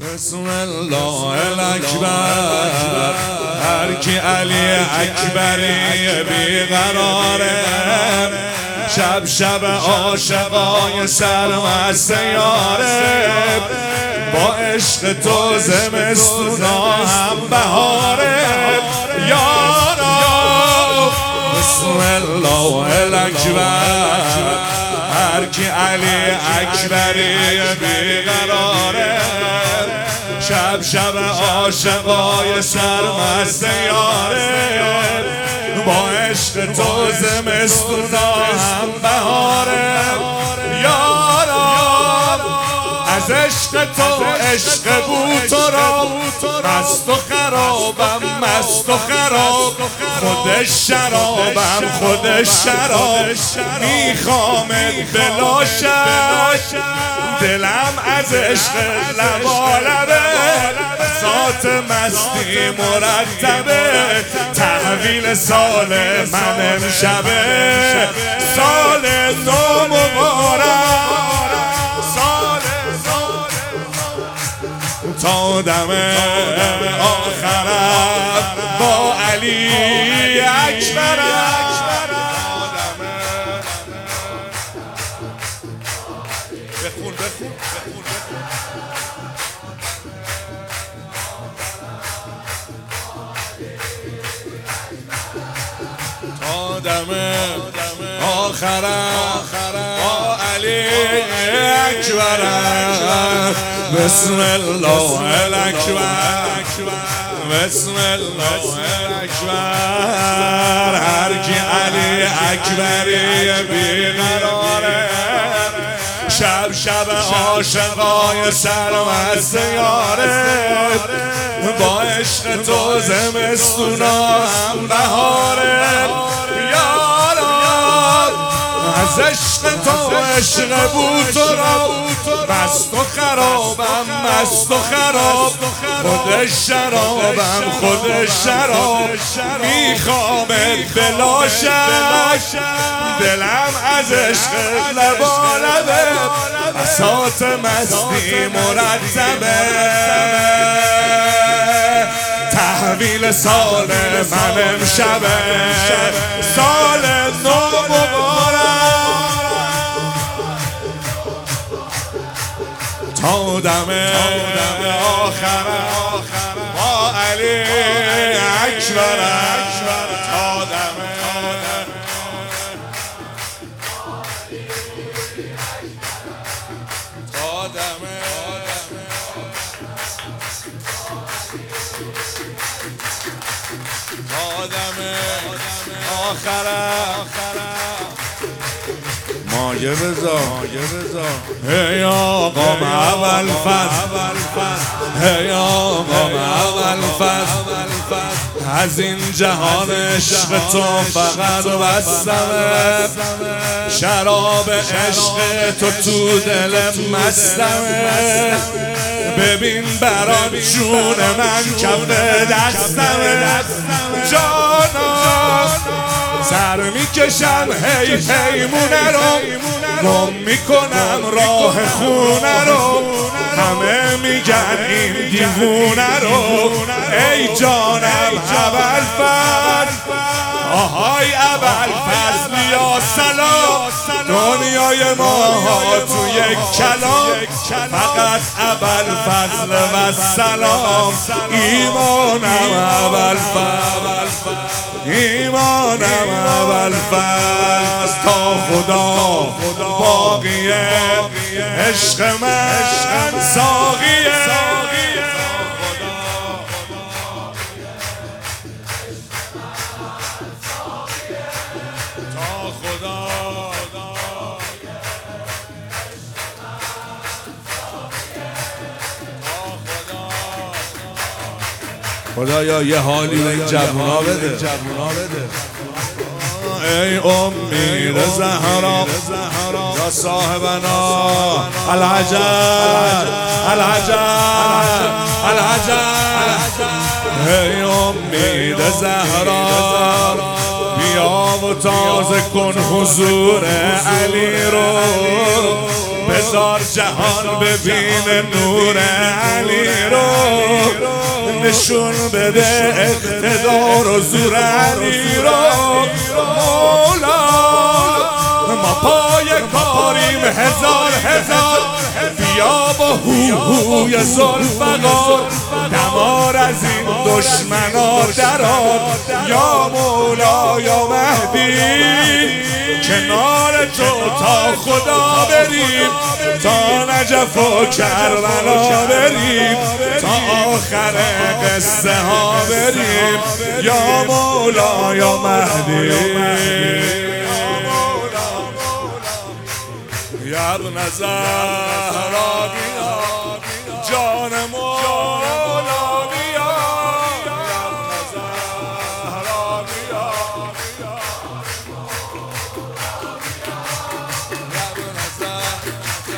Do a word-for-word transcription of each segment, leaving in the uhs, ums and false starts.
بسم الله الاکبر. هر کی علی اکبری بیقراره، شب شب عاشقای سرمست یاره. با عشق تو زمستونا هم بهاره یارا. بسم الله الاکبر. هر کی علی اکبری بیقراره، شب شب عاشقای سرمست یاره. با عشق تو زمستونا هم بهاره یارا. از عشق تو عشق بود تو را، مست و خرابم مست و خراب. خودش شرابم خودش شراب. میخوامت بلا شک، دلم از عشق لبالبه. ذات مستی مرتبه، تحویل سال من امشبه. سال نو مبارک، تا دم آخرت با علی اکبر. بخون بخون بخون تا دم آخرت با علی اکبر. بسم الله الاکبر. بسم الله الاکبر. هر کی علی اکبری بیقراره، شب شب عاشقای سرمست یاره. با عشق تو زمستونا هم بهاره یارا. از عشق تو عشق بود تو را، مست و خرابم مست و خراب. خودش شرابم خودش شراب. میخوامت بلا شک، دلم از عشق لبالبه. بساط مستی مرتبه، تحویل سال من امشبه. سال نو مبارک، تا دم آخرت با علی اکبر. تا دم تا دم تا دم آخرت مایه بزا ای آقام اول فصل، ای آقام اول فصل. از این جهان عشق تو فقط بستمه. شراب عشق تو تو دل مستمه. ببین برام جون من کف دستمه. جانا سر میکشم هی پیمونه رو، گم میکنم راه خونه رو. همه میگن این دیوونه رو. ای جانم ابوالفضل، آهای ابوالفضل یا سلام. دنیای ما تو یک کلام، فقط ابوالفضل و سلام. ایمانم ابوالفضل، ایمانم ابوالفضل. تا خدا باقیه عشق من ساقیه. تا خدا خدایا یه حالی به این جوونا بده. ای امید زهرا یا صاحبنا العجل العجل العجل. ای امید زهرا بیا و تازه کن حضور علی رو. بذار جهان ببین نور علی نشون بده اقتدار و زور علی را مولا. ما پای کاریم هزار هزار، بیا با هوهوی ذوالفقار دمار از این دشمنا درار. یا مولا یا مهدی کنار تو تا خدا بریم، تا نجف و کربلا بریم، تا آخر قصه ها بریم. یا مولا یا مهدی یا ابن زهرا بیا، جان مولا بیا، یا ابن زهرا بیا، یا ابن زهرا.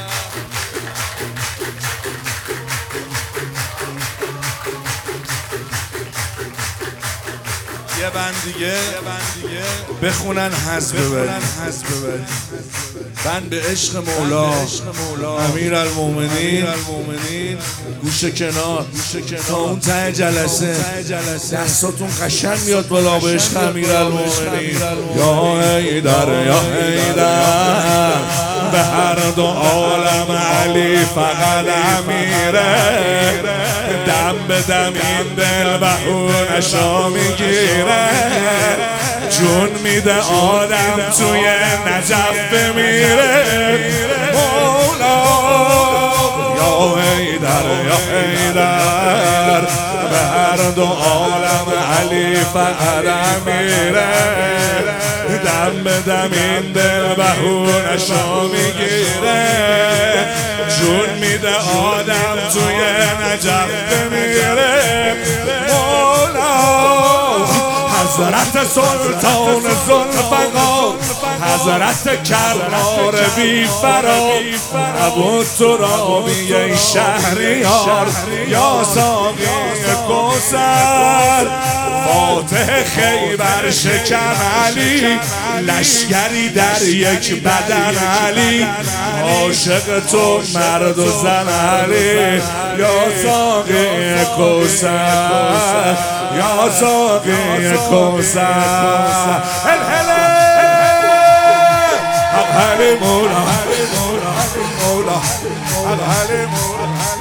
یه بند دیگه بخونن حس ببرید، بند به عشق مولا امیر المومنین. گوش کنار تا اون ته جلسه دستاتون قشنگ میاد بالا به عشق امیر المومنین. یا حیدر یا حیدر به هر دو عالم علی فقط امیره. دم به دم این دل بهونشا میگیره، جون میده آدم توی نجف بمیره. مولا یا حیدر یا حیدر به هر دو عالم علی فقط امیره. دم به دم این دل بهونشا میگیره، جون میده آدم توی نجف بمیره. مولا حضرت سلطان ذوالفقار، حضرت کرار بی فرار، ابو ترابی ای شهریار، یا ساقی کوثر، فاتح خیبر شکن علی، لشکری در یک بدن علی، عاشق تو مرد و زن علی. یا ساقی کوثر، یا ساقی کوثر، الهله حق علی مولا، حق علی مولا، حق علی مولا.